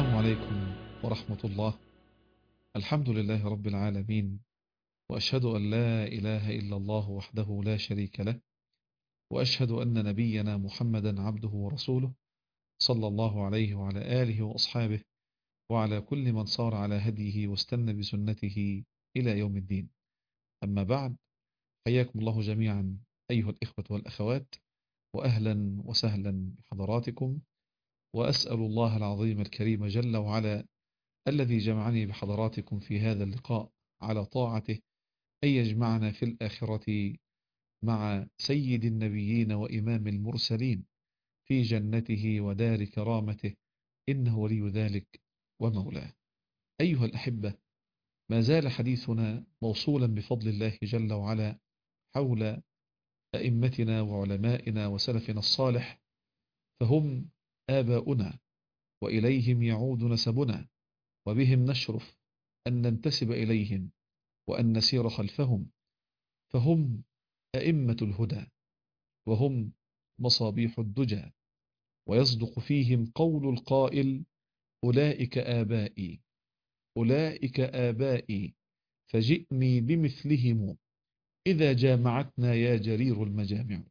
السلام عليكم ورحمة الله. الحمد لله رب العالمين، وأشهد أن لا إله إلا الله وحده لا شريك له، وأشهد أن نبينا محمدا عبده ورسوله، صلى الله عليه وعلى آله وأصحابه وعلى كل من صار على هديه واستنى بسنته إلى يوم الدين. أما بعد، حياكم الله جميعا أيها الإخوة والأخوات، وأهلا وسهلا بحضراتكم، وأسأل الله العظيم الكريم جل وعلا الذي جمعني بحضراتكم في هذا اللقاء على طاعته أن يجمعنا في الآخرة مع سيد النبيين وإمام المرسلين في جنته ودار كرامته، إنه ولي ذلك ومولاه. أيها الأحبة، ما زال حديثنا موصولا بفضل الله جل وعلا حول أئمتنا وعلمائنا وسلفنا الصالح، فهم آباؤنا وإليهم يعود نسبنا، وبهم نشرف أن ننتسب إليهم وأن نسير خلفهم، فهم أئمة الهدى وهم مصابيح الدجى، ويصدق فيهم قول القائل: أولئك آبائي أولئك آبائي فجئني بمثلهم إذا جامعتنا يا جرير المجامع.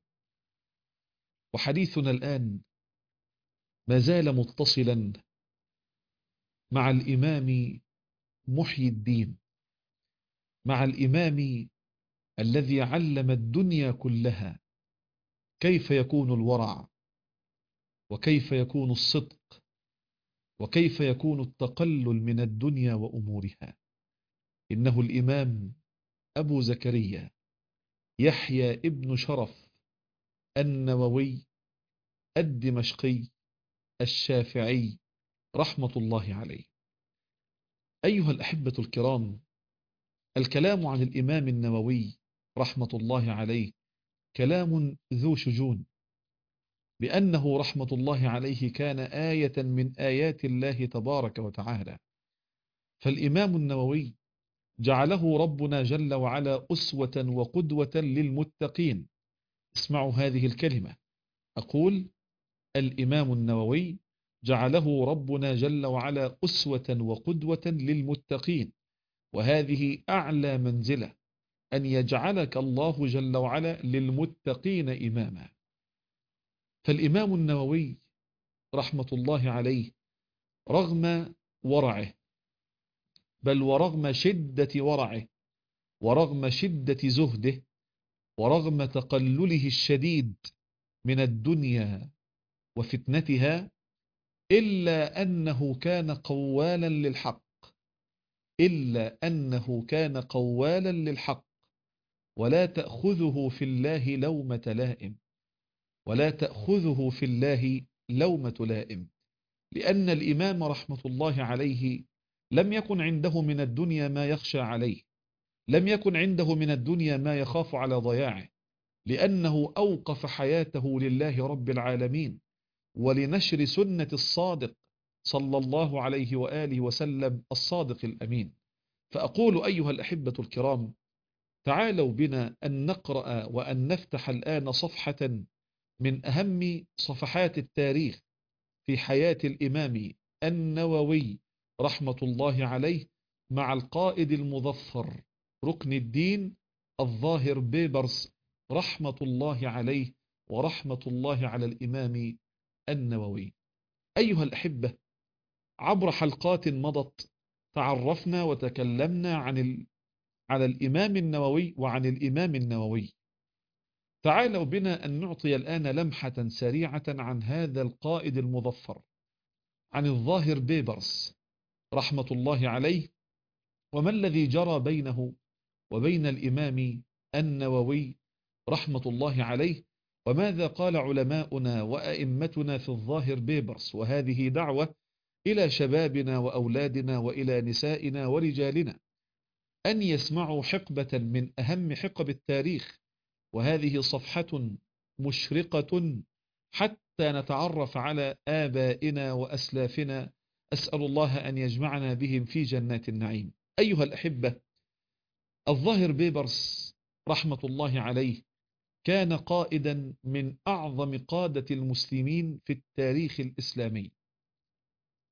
وحديثنا الآن ما زال متصلا مع الإمام محيي الدين، مع الإمام الذي علم الدنيا كلها كيف يكون الورع، وكيف يكون الصدق، وكيف يكون التقلل من الدنيا وأمورها. إنه الإمام أبو زكريا يحيى ابن شرف النووي الدمشقي الشافعي رحمة الله عليه. أيها الأحبة الكرام، الكلام عن الإمام النووي رحمة الله عليه كلام ذو شجون، بأنه رحمة الله عليه كان آية من آيات الله تبارك وتعالى. فالإمام النووي جعله ربنا جل وعلا أسوة وقدوة للمتقين. اسمعوا هذه الكلمة، أقول: الإمام النووي جعله ربنا جل وعلا أسوة وقدوة للمتقين، وهذه أعلى منزلة، أن يجعلك الله جل وعلا للمتقين إماما. فالإمام النووي رحمة الله عليه رغم ورعه، بل ورغم شدة ورعه، ورغم شدة زهده، ورغم تقلله الشديد من الدنيا وفتنتها، إلا أنه كان قوالا للحق، إلا أنه كان قوالا للحق، ولا تأخذه في الله لومة لائم، ولا تأخذه في الله لومة لائم. لأن الإمام رحمة الله عليه لم يكن عنده من الدنيا ما يخشى عليه، لم يكن عنده من الدنيا ما يخاف على ضياعه، لأنه أوقف حياته لله رب العالمين ولنشر سنة الصادق صلى الله عليه وآله وسلم الصادق الأمين. فأقول أيها الأحبة الكرام، تعالوا بنا أن نقرأ وأن نفتح الآن صفحة من أهم صفحات التاريخ في حياة الإمام النووي رحمة الله عليه، مع القائد المظفر ركن الدين الظاهر بيبرس رحمة الله عليه ورحمة الله على الإمام النووي. أيها الأحبة، عبر حلقات مضت تعرفنا وتكلمنا على الإمام النووي وعن الإمام النووي. تعالوا بنا أن نعطي الآن لمحة سريعة عن هذا القائد المظفر، عن الظاهر بيبرس رحمة الله عليه، وما الذي جرى بينه وبين الإمام النووي رحمة الله عليه، وماذا قال علماؤنا وأئمتنا في الظاهر بيبرس. وهذه دعوة إلى شبابنا وأولادنا وإلى نسائنا ورجالنا أن يسمعوا حقبة من أهم حقب التاريخ، وهذه صفحة مشرقة حتى نتعرف على آبائنا وأسلافنا. أسأل الله أن يجمعنا بهم في جنات النعيم. أيها الأحبة، الظاهر بيبرس رحمة الله عليه كان قائدا من أعظم قادة المسلمين في التاريخ الإسلامي،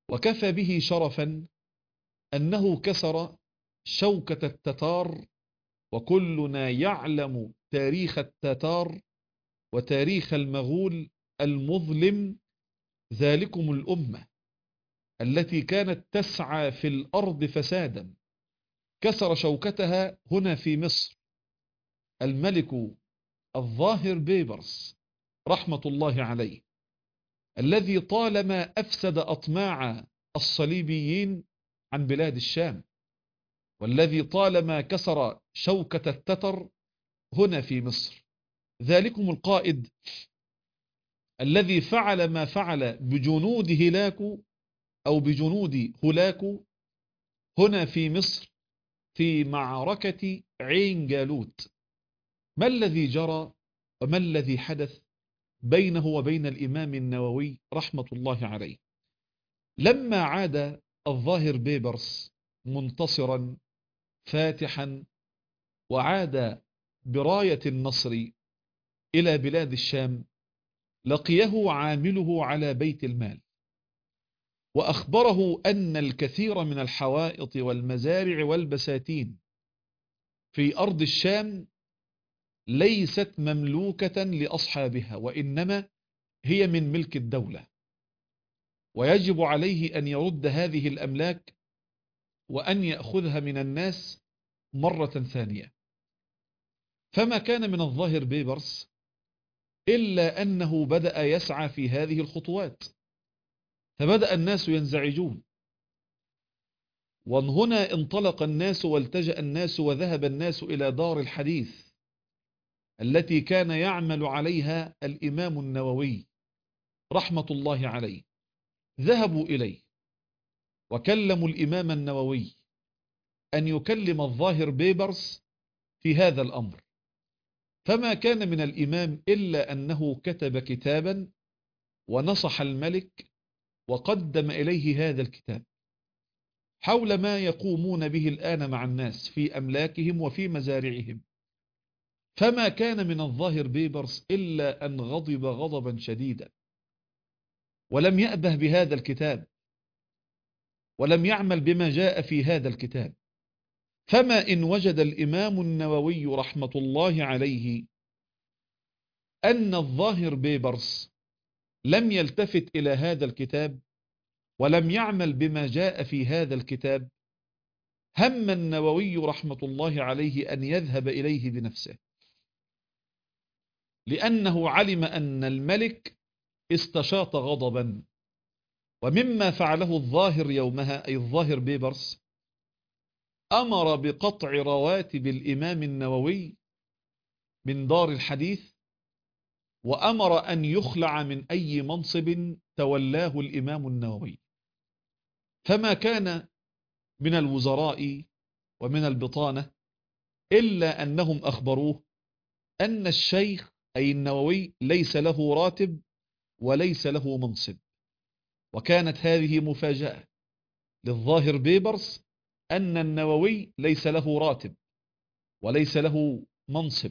وكفى به شرفا أنه كسر شوكة التتار، وكلنا يعلم تاريخ التتار وتاريخ المغول المظلم. ذلكم الأمة التي كانت تسعى في الأرض فسادا كسر شوكتها هنا في مصر الملك الظاهر بيبرس رحمة الله عليه، الذي طالما أفسد أطماع الصليبيين عن بلاد الشام، والذي طالما كسر شوكة التتر هنا في مصر. ذلكم القائد الذي فعل ما فعل بجنود هلاكو أو بجنود هولاكو هنا في مصر في معركة عين جالوت. ما الذي جرى وما الذي حدث بينه وبين الإمام النووي رحمة الله عليه؟ لما عاد الظاهر بيبرس منتصرا فاتحا وعاد براية النصر إلى بلاد الشام، لقيه عامله على بيت المال وأخبره أن الكثير من الحوائط والمزارع والبساتين في أرض الشام ليست مملوكة لأصحابها، وإنما هي من ملك الدولة، ويجب عليه أن يرد هذه الأملاك وأن يأخذها من الناس مرة ثانية. فما كان من الظاهر بيبرس إلا أنه بدأ يسعى في هذه الخطوات، فبدأ الناس ينزعجون، وهنا انطلق الناس والتجأ الناس وذهب الناس إلى دار الحديث التي كان يعمل عليها الإمام النووي رحمة الله عليه. ذهبوا إليه وكلموا الإمام النووي أن يكلم الظاهر بيبرس في هذا الأمر، فما كان من الإمام إلا أنه كتب كتابا ونصح الملك وقدم إليه هذا الكتاب حول ما يقومون به الآن مع الناس في أملاكهم وفي مزارعهم. فما كان من الظاهر بيبرس إلا أن غضب غضبا شديدا، ولم يأبه بهذا الكتاب ولم يعمل بما جاء في هذا الكتاب. فما إن وجد الإمام النووي رحمة الله عليه أن الظاهر بيبرس لم يلتفت إلى هذا الكتاب ولم يعمل بما جاء في هذا الكتاب، هم النووي رحمة الله عليه أن يذهب إليه بنفسه، لأنه علم أن الملك استشاط غضبا. ومما فعله الظاهر يومها أي الظاهر بيبرس، أمر بقطع رواتب الإمام النووي من دار الحديث، وأمر أن يخلع من أي منصب تولاه الإمام النووي. فما كان من الوزراء ومن البطانة إلا أنهم أخبروه أن الشيخ أي النووي ليس له راتب وليس له منصب. وكانت هذه مفاجأة للظاهر بيبرس أن النووي ليس له راتب وليس له منصب،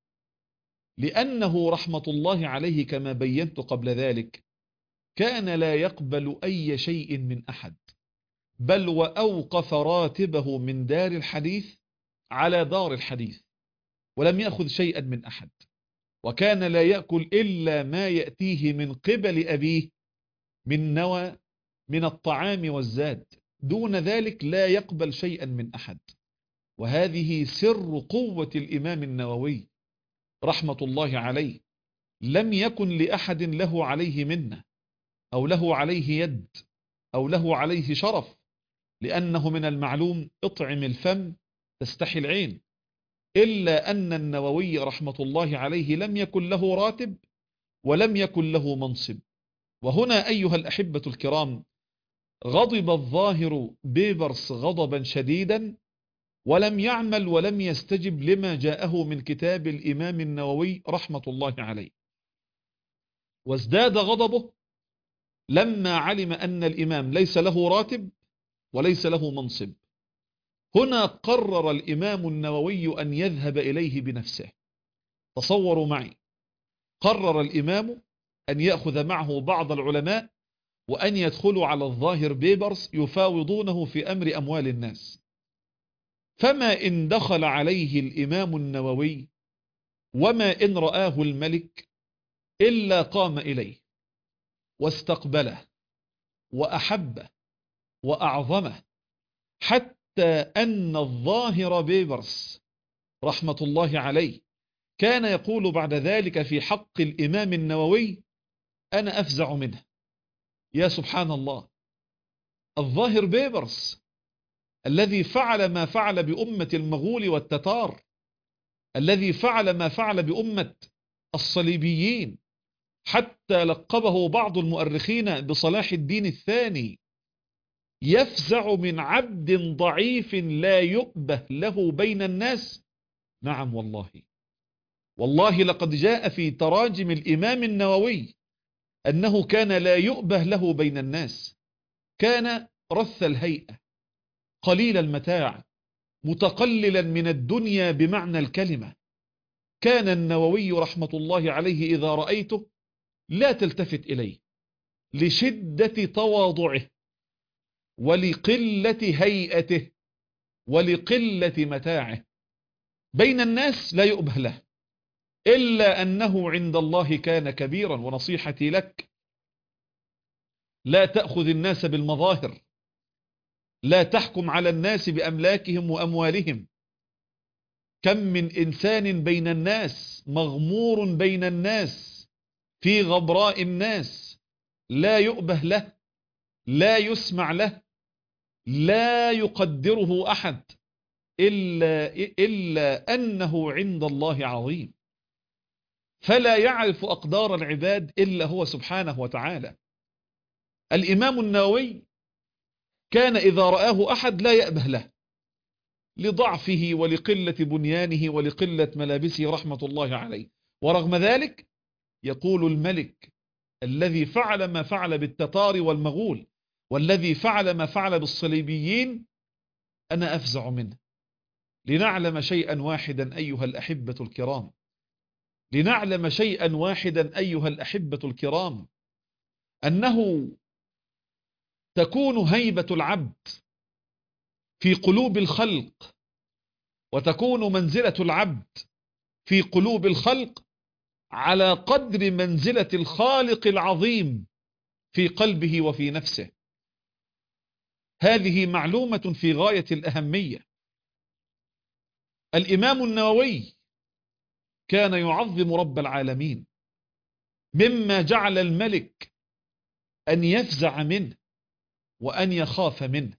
لأنه رحمة الله عليه كما بينت قبل ذلك كان لا يقبل أي شيء من أحد، بل وأوقف راتبه من دار الحديث على دار الحديث ولم يأخذ شيئا من أحد، وكان لا يأكل إلا ما يأتيه من قبل أبيه من نوى من الطعام والزاد، دون ذلك لا يقبل شيئا من أحد. وهذه سر قوة الإمام النووي رحمة الله عليه. لم يكن لأحد له عليه منة أو له عليه يد أو له عليه شرف، لأنه من المعلوم اطعم الفم تستحي العين، إلا أن النووي رحمة الله عليه لم يكن له راتب ولم يكن له منصب. وهنا أيها الأحبة الكرام غضب الظاهر بيبرس غضبا شديدا، ولم يعمل ولم يستجب لما جاءه من كتاب الإمام النووي رحمة الله عليه. وازداد غضبه لما علم أن الإمام ليس له راتب وليس له منصب. هنا قرر الإمام النووي أن يذهب إليه بنفسه. تصوروا معي، قرر الإمام أن يأخذ معه بعض العلماء وأن يدخلوا على الظاهر بيبرس يفاوضونه في أمر أموال الناس. فما إن دخل عليه الإمام النووي وما إن رآه الملك إلا قام إليه واستقبله وأحبه وأعظمه، حتى أن الظاهر بيبرس رحمة الله عليه كان يقول بعد ذلك في حق الإمام النووي: أنا أفزع منه. يا سبحان الله، الظاهر بيبرس الذي فعل ما فعل بأمة المغول والتتار، الذي فعل ما فعل بأمة الصليبيين، حتى لقبه بعض المؤرخين بصلاح الدين الثاني، يفزع من عبد ضعيف لا يؤبه له بين الناس. نعم والله، والله لقد جاء في تراجم الإمام النووي أنه كان لا يؤبه له بين الناس، كان رث الهيئة قليل المتاع متقللا من الدنيا بمعنى الكلمة. كان النووي رحمة الله عليه إذا رأيته لا تلتفت إليه لشدة تواضعه ولقلة هيئته ولقلة متاعه، بين الناس لا يؤبه له، إلا أنه عند الله كان كبيرا. ونصيحتي لك: لا تأخذ الناس بالمظاهر، لا تحكم على الناس بأملاكهم وأموالهم. كم من إنسان بين الناس مغمور بين الناس في غبراء الناس، لا يؤبه له، لا يسمع له، لا يقدره أحد، إلا أنه عند الله عظيم، فلا يعرف أقدار العباد إلا هو سبحانه وتعالى. الإمام النووي كان إذا رآه أحد لا يأبه له لضعفه ولقلة بنيانه ولقلة ملابسه رحمة الله عليه، ورغم ذلك يقول الملك الذي فعل ما فعل بالتتار والمغول والذي فعل ما فعل بالصليبيين: أنا أفزع منه. لنعلم شيئا واحدا أيها الأحبة الكرام، لنعلم شيئا واحدا أيها الأحبة الكرام، أنه تكون هيبة العبد في قلوب الخلق، وتكون منزلة العبد في قلوب الخلق على قدر منزلة الخالق العظيم في قلبه وفي نفسه. هذه معلومة في غاية الأهمية. الإمام النووي كان يعظم رب العالمين، مما جعل الملك أن يفزع منه وأن يخاف منه،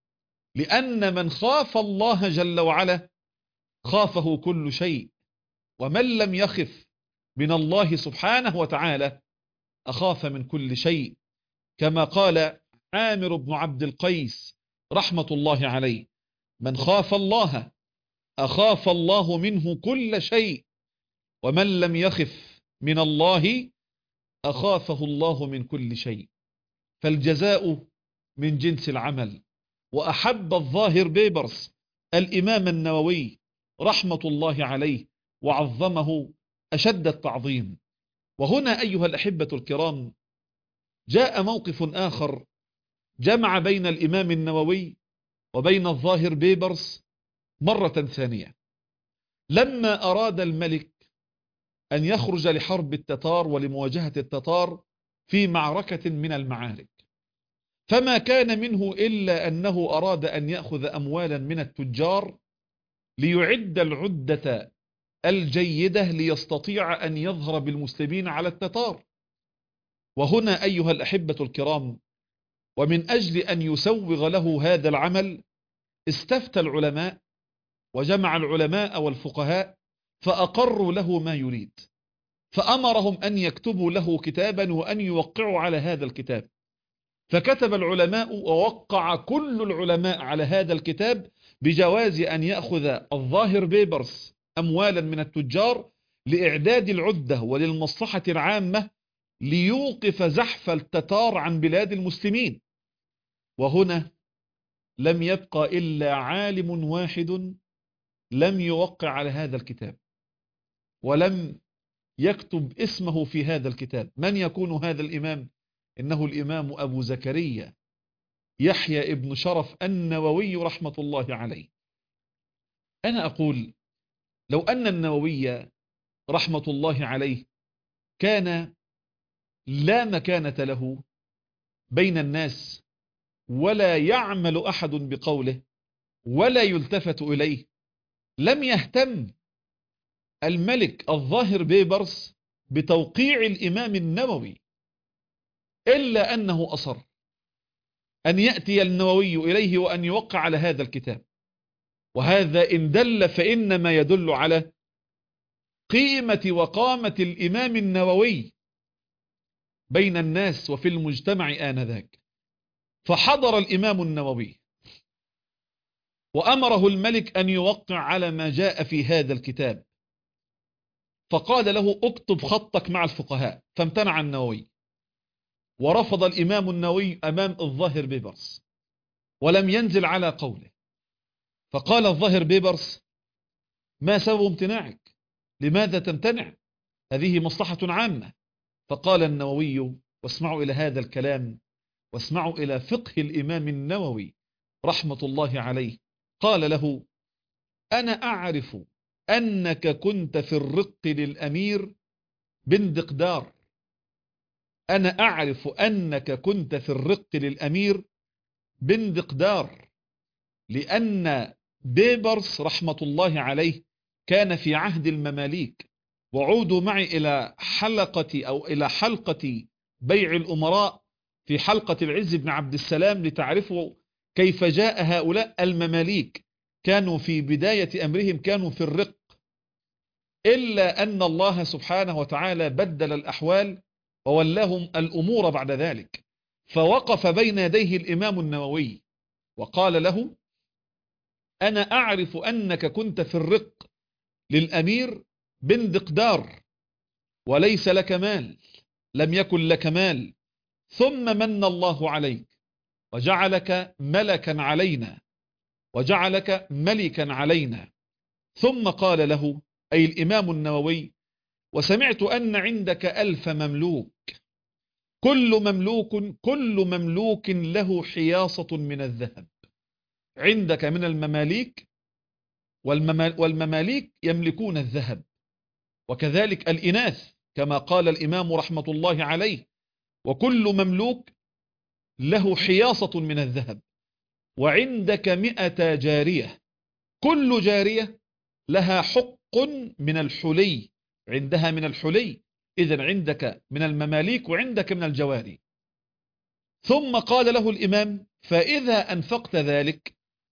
لأن من خاف الله جل وعلا خافه كل شيء، ومن لم يخف من الله سبحانه وتعالى أخاف من كل شيء، كما قال عامر بن عبد القيس رحمة الله عليه: من خاف الله أخاف الله منه كل شيء، ومن لم يخف من الله أخافه الله من كل شيء. فالجزاء من جنس العمل. وأحب الظاهر بيبرس الإمام النووي رحمة الله عليه وعظمه أشد التعظيم. وهنا أيها الأحبة الكرام جاء موقف آخر جمع بين الإمام النووي وبين الظاهر بيبرس مرة ثانية، لما أراد الملك أن يخرج لحرب التتار ولمواجهة التتار في معركة من المعارك، فما كان منه إلا أنه أراد أن يأخذ أموالا من التجار ليعد العدة الجيدة ليستطيع أن يظهر بالمسلمين على التتار. وهنا أيها الأحبة الكرام، ومن أجل أن يسوغ له هذا العمل، استفتى العلماء وجمع العلماء والفقهاء فأقروا له ما يريد، فأمرهم أن يكتبوا له كتابا وأن يوقعوا على هذا الكتاب. فكتب العلماء ووقع كل العلماء على هذا الكتاب بجواز أن يأخذ الظاهر بيبرس أموالا من التجار لإعداد العدة وللمصلحة العامة ليوقف زحف التتار عن بلاد المسلمين. وهنا لم يبقى إلا عالم واحد لم يوقع على هذا الكتاب ولم يكتب اسمه في هذا الكتاب. من يكون هذا الإمام؟ إنه الإمام أبو زكريا يحيى ابن شرف النووي رحمة الله عليه. أنا أقول لو أن النووي رحمة الله عليه كان لا مكانة له بين الناس ولا يعمل أحد بقوله ولا يلتفت إليه، لم يهتم الملك الظاهر بيبرس بتوقيع الإمام النووي، إلا أنه أصر أن يأتي النووي إليه وأن يوقع على هذا الكتاب. وهذا إن دل فإنما يدل على قيمة وقامة الإمام النووي بين الناس وفي المجتمع آنذاك. فحضر الإمام النووي وأمره الملك أن يوقع على ما جاء في هذا الكتاب، فقال له اكتب خطك مع الفقهاء، فامتنع النووي ورفض الإمام النووي أمام الظاهر بيبرس ولم ينزل على قوله. فقال الظاهر بيبرس ما سبب امتناعك؟ لماذا تمتنع؟ هذه مصلحة عامة. فقال النووي، واسمعوا إلى هذا الكلام واسمعوا إلى فقه الإمام النووي رحمة الله عليه، قال له أنا أعرف أنك كنت في الرق للأمير باندقدار، أنا أعرف أنك كنت في الرق للأمير باندقدار، لأن بيبرس رحمة الله عليه كان في عهد المماليك. وعودوا معي إلى حلقة بيع الأمراء في حلقة العز بن عبد السلام لتعرفوا كيف جاء هؤلاء المماليك، كانوا في بداية أمرهم كانوا في الرق، إلا أن الله سبحانه وتعالى بدل الأحوال وولاهم الأمور بعد ذلك. فوقف بين يديه الإمام النووي وقال له أنا أعرف أنك كنت في الرق للأمير باندقدار وليس لك مال، لم يكن لك مال، ثم من الله عليك وجعلك ملكا علينا وجعلك ملكا علينا. ثم قال له أي الإمام النووي وسمعت أن عندك 1000 مملوك، كل مملوك له حياصة من الذهب. عندك من المماليك والمماليك يملكون الذهب، وكذلك الإناث كما قال الإمام رحمة الله عليه وكل مملوك له حياصة من الذهب. وعندك 100 جارية، كل جارية لها حق من الحلي، عندها من الحلي، إذن عندك من المماليك وعندك من الجواري. ثم قال له الإمام فإذا أنفقت ذلك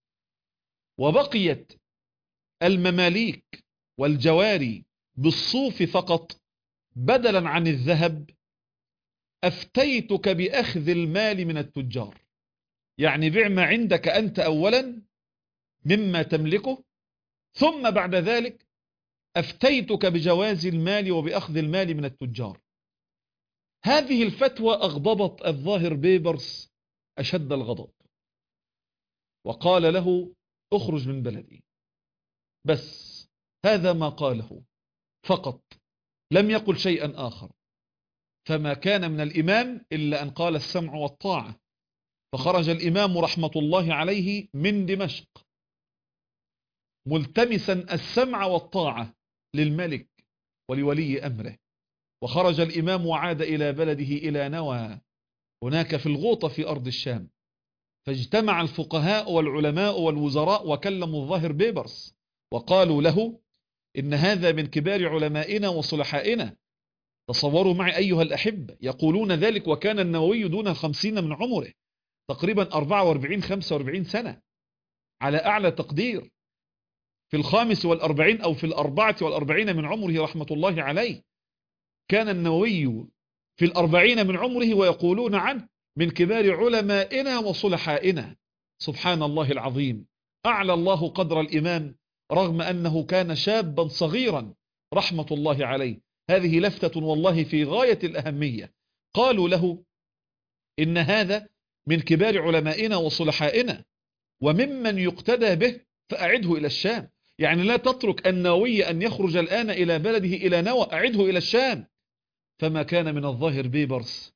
وبقيت المماليك والجواري بالصوف فقط بدلا عن الذهب أفتيتك بأخذ المال من التجار، يعني بيع ما عندك أنت أولا مما تملكه، ثم بعد ذلك أفتيتك بجواز المال وبأخذ المال من التجار. هذه الفتوى أغضبت الظاهر بيبرس أشد الغضب، وقال له اخرج من بلدي. بس هذا ما قاله فقط، لم يقل شيئا آخر. فما كان من الإمام إلا أن قال السمع والطاعة. فخرج الإمام رحمة الله عليه من دمشق ملتمسا السمع والطاعة للملك ولولي أمره. وخرج الإمام وعاد إلى بلده إلى نوى هناك في الغوطة في أرض الشام، فاجتمع الفقهاء والعلماء والوزراء وكلموا الظاهر بيبرس وقالوا له إن هذا من كبار علمائنا وصلحائنا. تصوروا معي أيها الأحبة، يقولون ذلك وكان النووي دون 50 من عمره، تقريبا 44-45 سنة على أعلى تقدير، في 45 أو في 44 من عمره رحمة الله عليه. كان النووي في 40 من عمره ويقولون عنه من كبار علمائنا وصلحائنا. سبحان الله العظيم، أعلى الله قدر الإمام رغم أنه كان شابا صغيرا رحمة الله عليه. هذه لفتة والله في غاية الأهمية. قالوا له إن هذا من كبار علمائنا وصلحائنا وممن يقتدى به، فأعده إلى الشام. يعني لا تترك النووي أن يخرج الآن إلى بلده إلى نوى، أعده إلى الشام. فما كان من الظاهر بيبرس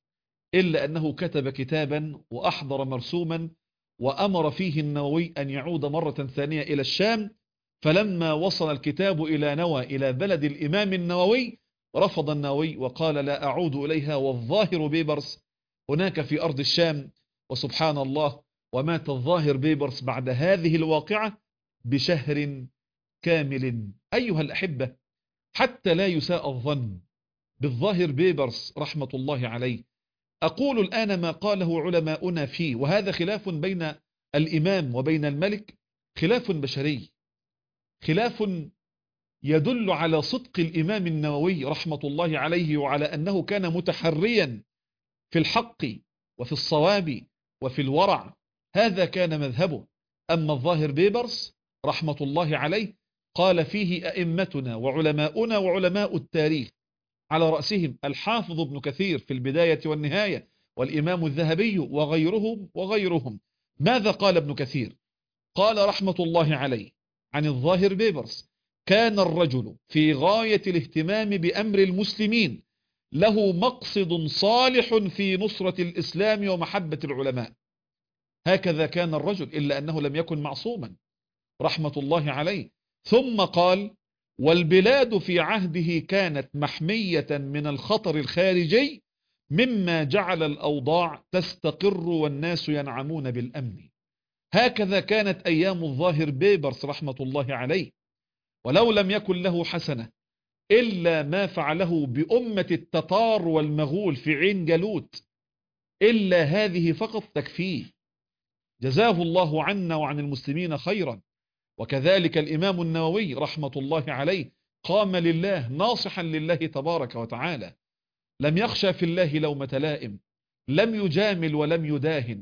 إلا أنه كتب كتابا وأحضر مرسوما وأمر فيه النووي أن يعود مرة ثانية إلى الشام. فلما وصل الكتاب إلى نوى إلى بلد الإمام النووي رفض النووي وقال لا أعود إليها، والظاهر بيبرس هناك في أرض الشام. وسبحان الله، ومات الظاهر بيبرس بعد هذه الواقعة بشهر كامل. أيها الأحبة، حتى لا يساء الظن بالظاهر بيبرس رحمة الله عليه، أقول الآن ما قاله علماؤنا فيه، وهذا خلاف بين الإمام وبين الملك، خلاف بشري، خلاف يدل على صدق الإمام النووي رحمة الله عليه، وعلى أنه كان متحريا في الحق وفي الصواب وفي الورع، هذا كان مذهبه. أما الظاهر بيبرس رحمة الله عليه قال فيه أئمتنا وعلماؤنا وعلماء التاريخ، على رأسهم الحافظ ابن كثير في البداية والنهاية، والإمام الذهبي وغيرهم. ماذا قال ابن كثير؟ قال رحمة الله عليه عن الظاهر بيبرس: كان الرجل في غاية الاهتمام بأمر المسلمين، له مقصد صالح في نصرة الإسلام ومحبة العلماء. هكذا كان الرجل، إلا أنه لم يكن معصوما رحمة الله عليه. ثم قال: والبلاد في عهده كانت محمية من الخطر الخارجي، مما جعل الأوضاع تستقر والناس ينعمون بالأمن. هكذا كانت أيام الظاهر بيبرس رحمة الله عليه، ولو لم يكن له حسنة إلا ما فعله بأمة التتار والمغول في عين جالوت، إلا هذه فقط تكفيه، جزاه الله عنا وعن المسلمين خيرا. وكذلك الإمام النووي رحمة الله عليه قام لله ناصحا لله تبارك وتعالى، لم يخشى في الله لومة لائم، لم يجامل ولم يداهن،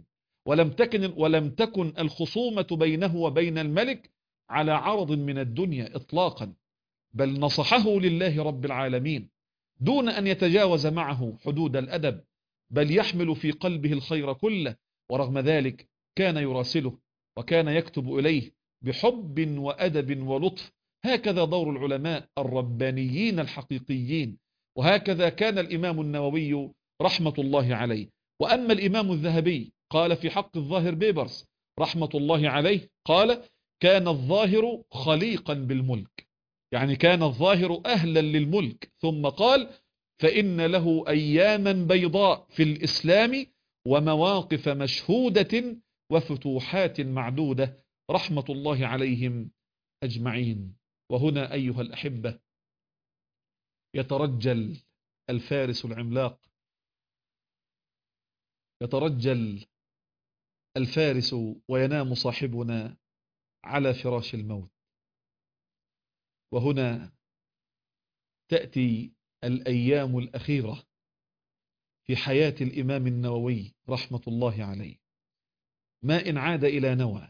ولم تكن الخصومة بينه وبين الملك على عرض من الدنيا إطلاقا، بل نصحه لله رب العالمين دون أن يتجاوز معه حدود الأدب، بل يحمل في قلبه الخير كله. ورغم ذلك كان يراسله وكان يكتب إليه بحب وأدب ولطف. هكذا دور العلماء الربانيين الحقيقيين، وهكذا كان الإمام النووي رحمة الله عليه. وأما الإمام الذهبي قال في حق الظاهر بيبرس رحمة الله عليه، قال: كان الظاهر خليقا بالملك، يعني كان الظاهر أهلا للملك. ثم قال: فإن له أياما بيضاء في الإسلام، ومواقف مشهودة، وفتوحات معدودة، رحمة الله عليهم أجمعين. وهنا أيها الأحبة يترجل الفارس العملاق، يترجل الفارس وينام صاحبنا على فراش الموت. وهنا تأتي الأيام الأخيرة في حياة الإمام النووي رحمة الله عليه، ما إن عاد إلى نوى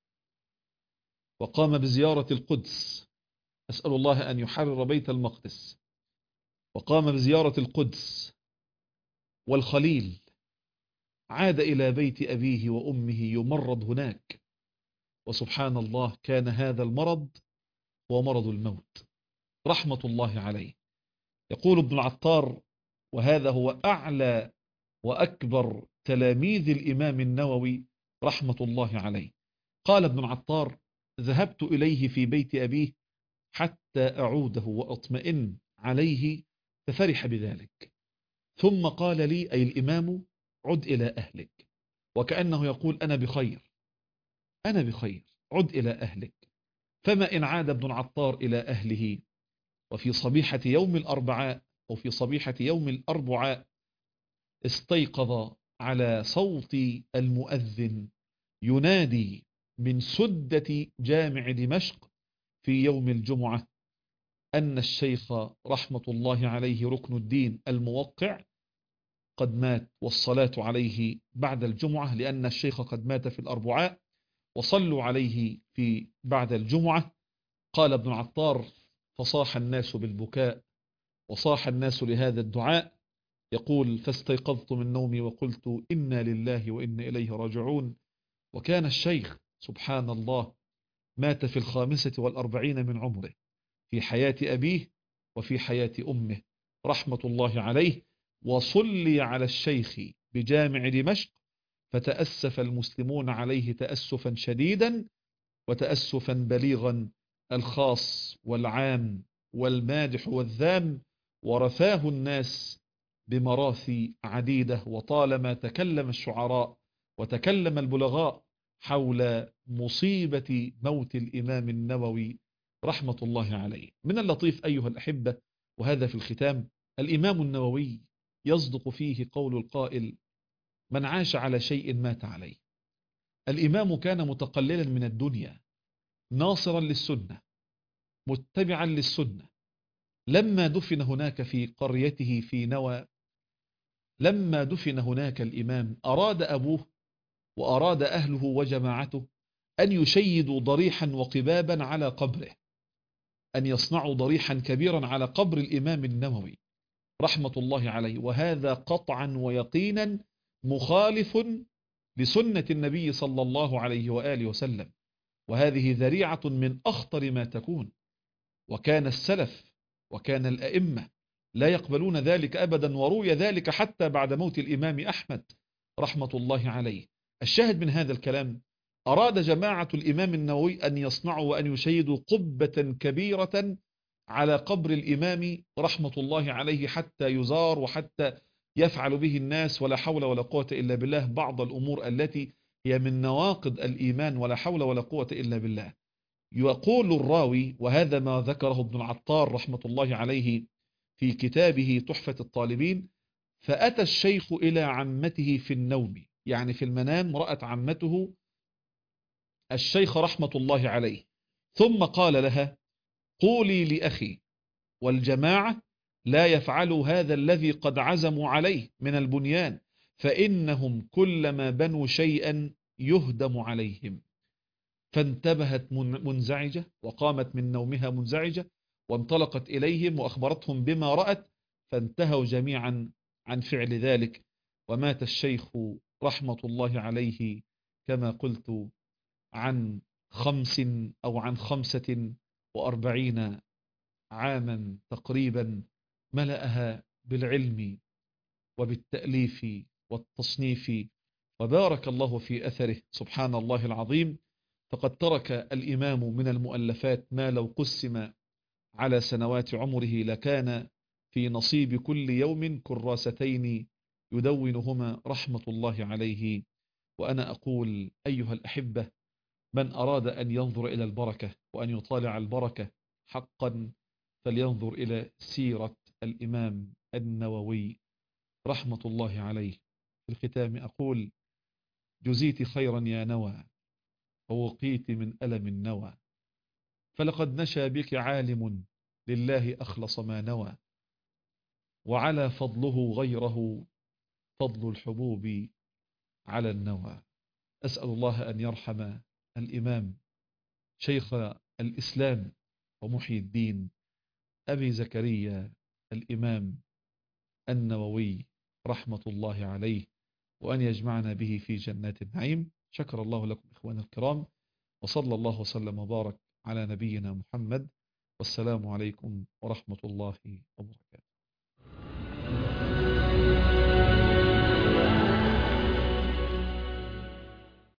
وقام بزيارة القدس، أسأل الله أن يحرر بيت المقدس، وقام بزيارة القدس والخليل، عاد إلى بيت أبيه وأمه يمرض هناك، وسبحان الله كان هذا المرض هو مرض الموت رحمة الله عليه. يقول ابن العطار، وهذا هو أعلى وأكبر تلاميذ الإمام النووي رحمة الله عليه، قال ابن العطار: ذهبت إليه في بيت أبيه حتى أعوده وأطمئن عليه، ففرح بذلك، ثم قال لي أي الإمام: عد إلى أهلك، وكأنه يقول أنا بخير، أنا بخير، عد إلى أهلك. فما إن عاد ابن العطار إلى أهله، وفي صبيحة يوم الأربعاء أو في صبيحة يوم الأربعاء استيقظ على صوت المؤذن ينادي من سدة جامع دمشق في يوم الجمعة أن الشيخ رحمة الله عليه ركن الدين الموقع قد مات، والصلاة عليه بعد الجمعة، لأن الشيخ قد مات في الأربعاء، وصلوا عليه في بعد الجمعة. قال ابن العطار: فصاح الناس بالبكاء وصاح الناس لهذا الدعاء. يقول: فاستيقظت من نومي وقلت إنا لله وإنا إليه راجعون. وكان الشيخ سبحان الله مات في 45 من عمره، في حياة أبيه وفي حياة أمه رحمة الله عليه. وصلي على الشيخ بجامع دمشق، فتأسف المسلمون عليه تأسفا شديدا وتأسفا بليغا، الخاص والعام والمادح والذام، ورثاه الناس بمراثي عديدة. وطالما تكلم الشعراء وتكلم البلغاء حول مصيبة موت الإمام النووي رحمة الله عليه. من اللطيف أيها الأحبة، وهذا في الختام، الإمام النووي يصدق فيه قول القائل: من عاش على شيء مات عليه. الإمام كان متقللا من الدنيا، ناصرا للسنة، متبعا للسنة. لما دفن هناك في قريته في نوى، لما دفن هناك الإمام، أراد أبوه وأراد أهله وجماعته أن يشيدوا ضريحا وقبابا على قبره، أن يصنعوا ضريحا كبيرا على قبر الإمام النووي رحمة الله عليه. وهذا قطعا ويقينا مخالف لسنة النبي صلى الله عليه وآله وسلم، وهذه ذريعة من أخطر ما تكون. وكان السلف وكان الأئمة لا يقبلون ذلك أبدا، وروي ذلك حتى بعد موت الإمام أحمد رحمة الله عليه. الشاهد من هذا الكلام، أراد جماعة الإمام النووي أن يصنعوا وأن يشيدوا قبة كبيرة على قبر الإمام رحمة الله عليه، حتى يزار وحتى يفعل به الناس، ولا حول ولا قوة إلا بالله، بعض الأمور التي هي من نواقض الإيمان، ولا حول ولا قوة إلا بالله. يقول الراوي، وهذا ما ذكره ابن العطار رحمة الله عليه في كتابه تحفة الطالبين: فأتى الشيخ إلى عمته في النوم، يعني في المنام رأت عمته الشيخ رحمة الله عليه، ثم قال لها: قولي لأخي والجماعة لا يفعلوا هذا الذي قد عزموا عليه من البنيان، فإنهم كلما بنوا شيئا يهدم عليهم. فانتبهت منزعجة، وقامت من نومها منزعجة، وانطلقت إليهم وأخبرتهم بما رأت، فانتهوا جميعا عن فعل ذلك. ومات الشيخ رحمة الله عليه كما قلت عن 45 عاما تقريبا، ملأها بالعلم وبالتأليف والتصنيف، وبارك الله في أثره سبحان الله العظيم. فقد ترك الإمام من المؤلفات ما لو قسم على سنوات عمره لكان في نصيب كل يوم كراستين يدونهما رحمة الله عليه. وأنا أقول أيها الأحبة، من أراد أن ينظر إلى البركة وأن يطالع البركة حقا، فلينظر إلى سيرة الإمام النووي رحمة الله عليه. في الختام أقول: جزيت خيرا يا نوى، ووقيت من ألم النوى، فلقد نشى بك عالم لله أخلص ما نوى، وعلى فضله غيره فضل الحبوب على النوى. أسأل الله أن يرحم الإمام شيخ الإسلام ومحيي الدين أبي زكريا الإمام النووي رحمة الله عليه، وأن يجمعنا به في جنات النعيم. شكر الله لكم إخواني الكرام، وصلى الله وسلم وبارك على نبينا محمد، والسلام عليكم ورحمة الله وبركاته.